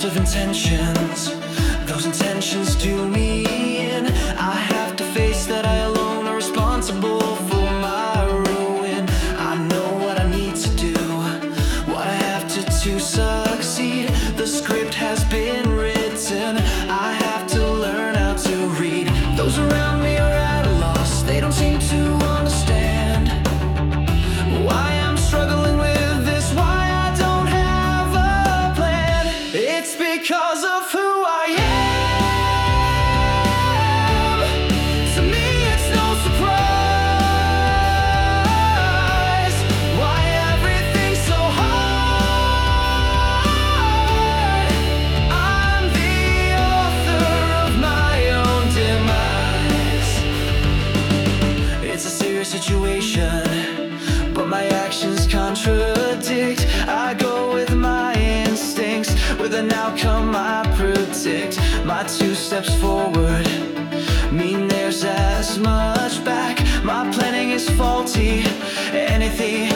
of intentions. Those intentions do me in. I have to face that I alone are responsible for my ruin. I know what I need to do, what I have to succeed. The script has been written, I have to learn how to read. Those around me are at a loss, they don't seem to understand why I'm struggling with this, why I don't have a plan. It's because of who I am. To me it's no surprise why everything's so hard. I'm the author of my own demise. It's a serious situation, but my actions contradict. I go with my instincts, with an outcome I predict. My 2 steps forward mean there's as much back. My planning is faulty, anything